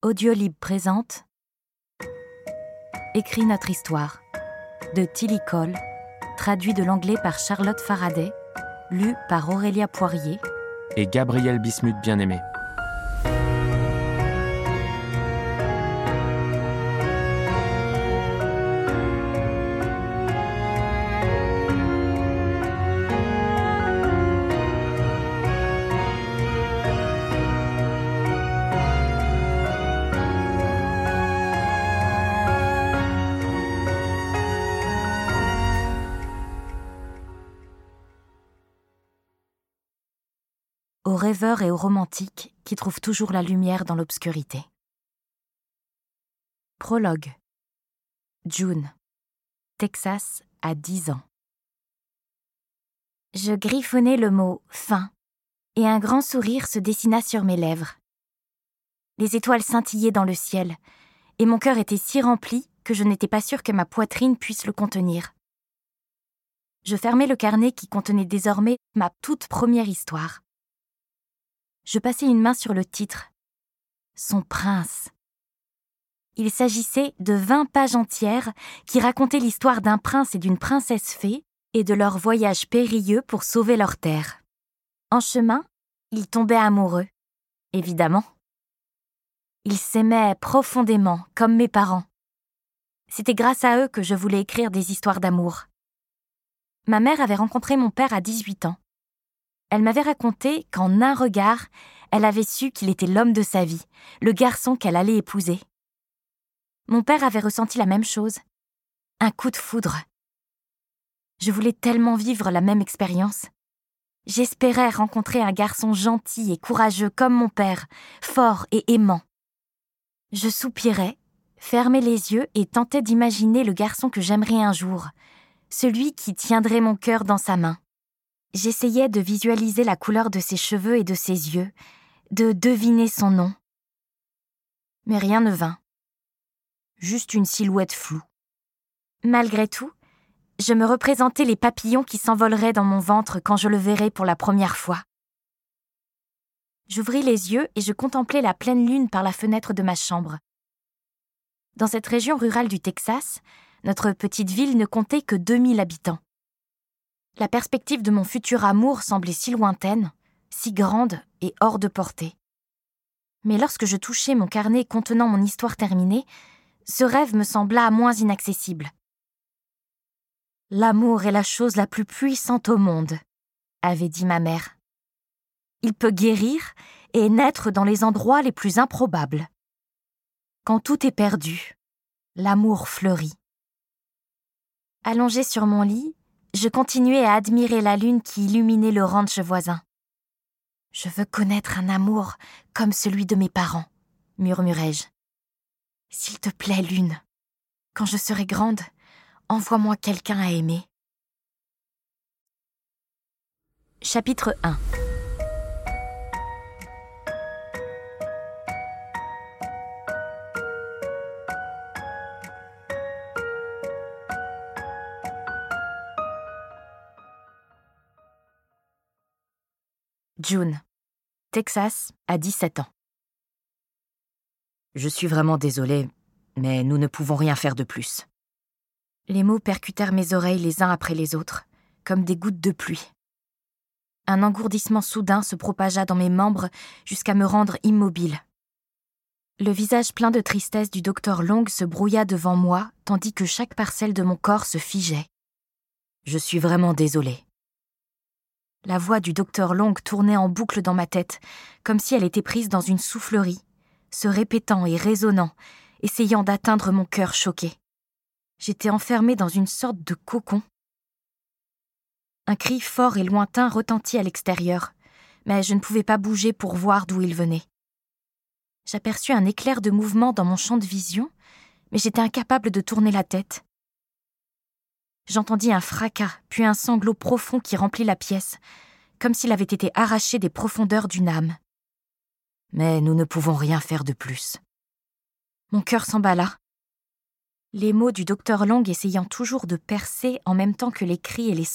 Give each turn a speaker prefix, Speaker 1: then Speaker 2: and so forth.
Speaker 1: Audiolib présente Écrit notre histoire de Tilly Cole, traduit de l'anglais par Charlotte Faraday, lu par Aurélia Poirier
Speaker 2: et Gabriel Bismuth bien-aimé.
Speaker 1: Aux rêveurs et aux romantiques qui trouvent toujours la lumière dans l'obscurité. Prologue. June, Texas, à 10 ans. Je griffonnais le mot « fin » et un grand sourire se dessina sur mes lèvres. Les étoiles scintillaient dans le ciel et mon cœur était si rempli que je n'étais pas sûre que ma poitrine puisse le contenir. Je fermai le carnet qui contenait désormais ma toute première histoire. Je passai une main sur le titre. Son prince. Il s'agissait de 20 pages entières qui racontaient l'histoire d'un prince et d'une princesse fée et de leur voyage périlleux pour sauver leur terre. En chemin, ils tombaient amoureux, évidemment. Ils s'aimaient profondément, comme mes parents. C'était grâce à eux que je voulais écrire des histoires d'amour. Ma mère avait rencontré mon père à 18 ans. Elle m'avait raconté qu'en un regard, elle avait su qu'il était l'homme de sa vie, le garçon qu'elle allait épouser. Mon père avait ressenti la même chose. Un coup de foudre. Je voulais tellement vivre la même expérience. J'espérais rencontrer un garçon gentil et courageux comme mon père, fort et aimant. Je soupirais, fermais les yeux et tentais d'imaginer le garçon que j'aimerais un jour, celui qui tiendrait mon cœur dans sa main. J'essayais de visualiser la couleur de ses cheveux et de ses yeux, de deviner son nom. Mais rien ne vint. Juste une silhouette floue. Malgré tout, je me représentais les papillons qui s'envoleraient dans mon ventre quand je le verrais pour la première fois. J'ouvris les yeux et je contemplais la pleine lune par la fenêtre de ma chambre. Dans cette région rurale du Texas, notre petite ville ne comptait que 2000 habitants. La perspective de mon futur amour semblait si lointaine, si grande et hors de portée. Mais lorsque je touchai mon carnet contenant mon histoire terminée, ce rêve me sembla moins inaccessible. L'amour est la chose la plus puissante au monde, avait dit ma mère. Il peut guérir et naître dans les endroits les plus improbables. Quand tout est perdu, l'amour fleurit. Allongée sur mon lit, je continuais à admirer la lune qui illuminait le ranch voisin. « Je veux connaître un amour comme celui de mes parents, » murmurai-je. « S'il te plaît, lune, quand je serai grande, envoie-moi quelqu'un à aimer. » Chapitre 1. June, Texas, à 17 ans. Je suis vraiment désolée, mais nous ne pouvons rien faire de plus. Les mots percutèrent mes oreilles les uns après les autres, comme des gouttes de pluie. Un engourdissement soudain se propagea dans mes membres jusqu'à me rendre immobile. Le visage plein de tristesse du docteur Long se brouilla devant moi, tandis que chaque parcelle de mon corps se figeait. Je suis vraiment désolée. La voix du docteur Long tournait en boucle dans ma tête, comme si elle était prise dans une soufflerie, se répétant et résonnant, essayant d'atteindre mon cœur choqué. J'étais enfermée dans une sorte de cocon. Un cri fort et lointain retentit à l'extérieur, mais je ne pouvais pas bouger pour voir d'où il venait. J'aperçus un éclair de mouvement dans mon champ de vision, mais j'étais incapable de tourner la tête. J'entendis un fracas, puis un sanglot profond qui remplit la pièce, comme s'il avait été arraché des profondeurs d'une âme. Mais nous ne pouvons rien faire de plus. Mon cœur s'emballa. Les mots du docteur Long essayant toujours de percer en même temps que les cris et les